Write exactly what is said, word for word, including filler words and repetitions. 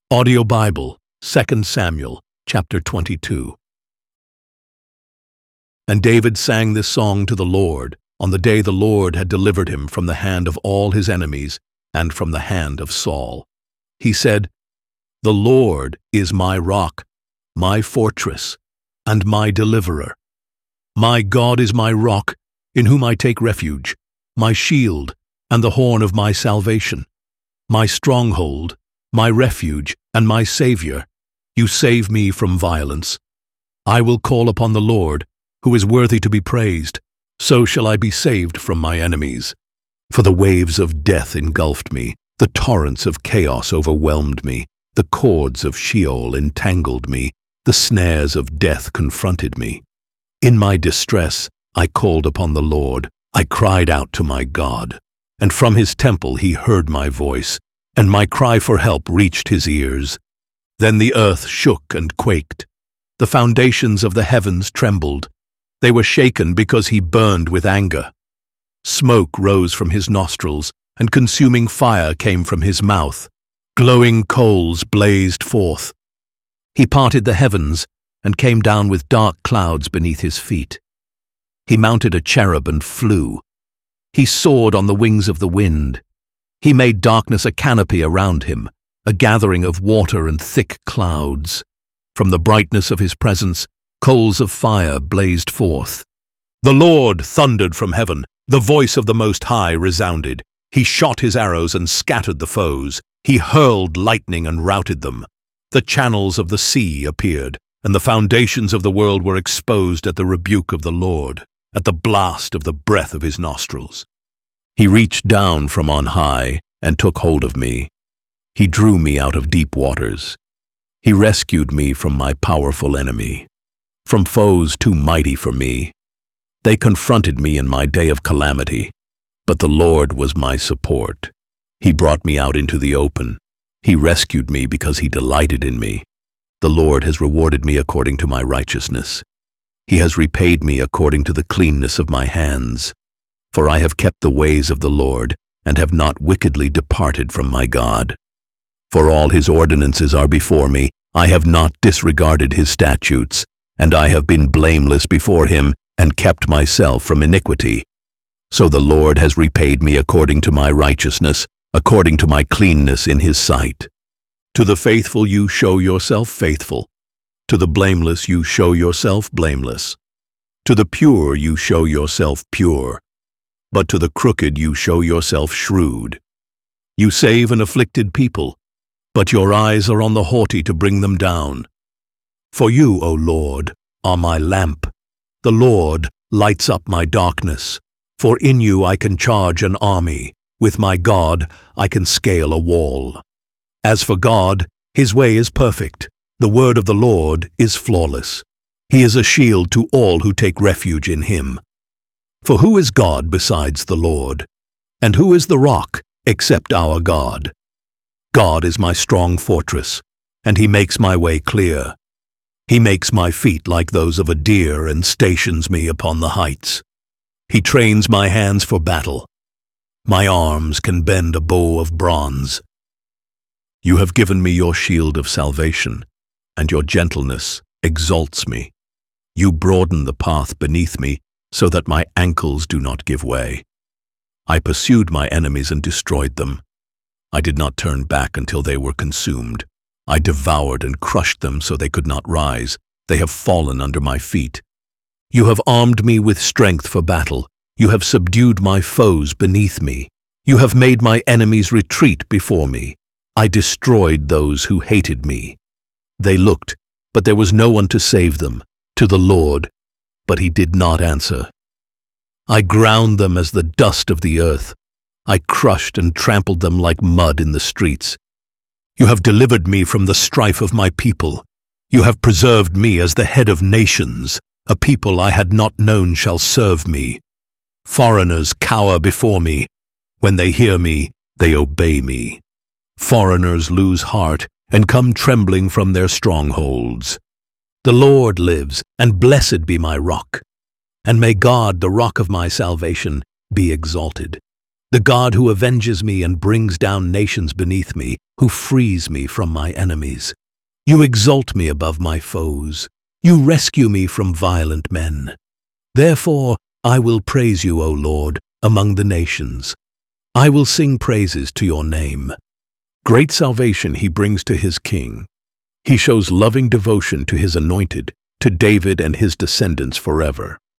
Audio Bible, Second Samuel, chapter twenty-two. And David sang this song to the Lord on the day the Lord had delivered him from the hand of all his enemies and from the hand of Saul. He said, "The Lord is my rock, my fortress, and my deliverer. My God is my rock, in whom I take refuge, my shield, and the horn of my salvation, my stronghold, my refuge, and my Savior. You save me from violence. I will call upon the Lord, who is worthy to be praised. So shall I be saved from my enemies. For the waves of death engulfed me, the torrents of chaos overwhelmed me, the cords of Sheol entangled me, the snares of death confronted me. In my distress I called upon the Lord, I cried out to my God, and from his temple he heard my voice, and my cry for help reached his ears. Then the earth shook and quaked. The foundations of the heavens trembled. They were shaken because he burned with anger. Smoke rose from his nostrils, and consuming fire came from his mouth. Glowing coals blazed forth. He parted the heavens, and came down with dark clouds beneath his feet. He mounted a cherub and flew. He soared on the wings of the wind. He made darkness a canopy around him, a gathering of water and thick clouds. From the brightness of his presence, coals of fire blazed forth. The Lord thundered from heaven. The voice of the Most High resounded. He shot his arrows and scattered the foes. He hurled lightning and routed them. The channels of the sea appeared, and the foundations of the world were exposed at the rebuke of the Lord, at the blast of the breath of his nostrils. He reached down from on high and took hold of me. He drew me out of deep waters. He rescued me from my powerful enemy, from foes too mighty for me. They confronted me in my day of calamity, but the Lord was my support. He brought me out into the open. He rescued me because he delighted in me. The Lord has rewarded me according to my righteousness. He has repaid me according to the cleanness of my hands. For I have kept the ways of the Lord, and have not wickedly departed from my God. For all his ordinances are before me. I have not disregarded his statutes, and I have been blameless before him, and kept myself from iniquity. So the Lord has repaid me according to my righteousness, according to my cleanness in his sight. To the faithful you show yourself faithful. To the blameless you show yourself blameless. To the pure you show yourself pure. But to the crooked you show yourself shrewd. You save an afflicted people, but your eyes are on the haughty to bring them down. For you, O Lord, are my lamp. The Lord lights up my darkness. For in you I can charge an army. With my God I can scale a wall. As for God, his way is perfect. The word of the Lord is flawless. He is a shield to all who take refuge in him. For who is God besides the Lord? And who is the rock except our God? God is my strong fortress, and he makes my way clear. He makes my feet like those of a deer and stations me upon the heights. He trains my hands for battle. My arms can bend a bow of bronze. You have given me your shield of salvation, and your gentleness exalts me. You broaden the path beneath me, so that my ankles do not give way. I pursued my enemies and destroyed them. I did not turn back until they were consumed. I devoured and crushed them so they could not rise. They have fallen under my feet. You have armed me with strength for battle. You have subdued my foes beneath me. You have made my enemies retreat before me. I destroyed those who hated me. They looked, but there was no one to save them, to the Lord, but he did not answer. I ground them as the dust of the earth. I crushed and trampled them like mud in the streets. You have delivered me from the strife of my people. You have preserved me as the head of nations. A people I had not known shall serve me. Foreigners cower before me. When they hear me, they obey me. Foreigners lose heart and come trembling from their strongholds. The Lord lives, and blessed be my rock. And may God, the rock of my salvation, be exalted. the God who avenges me and brings down nations beneath me, who frees me from my enemies. You exalt me above my foes. You rescue me from violent men. Therefore, I will praise you, O Lord, among the nations. I will sing praises to your name. Great salvation he brings to his king. He shows loving devotion to his anointed, to David and his descendants forever.